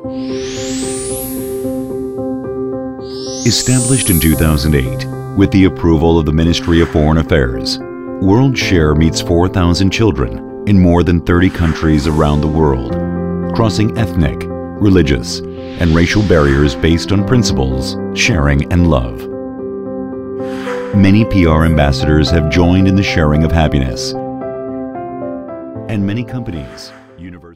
Established in 2008 with the approval of the Ministry of Foreign Affairs, World Share meets 4,000 children in more than 30 countries around the world, crossing ethnic, religious, and racial barriers based on principles, sharing, and love. Many PR ambassadors have joined in the sharing of happiness, and many companies, universities,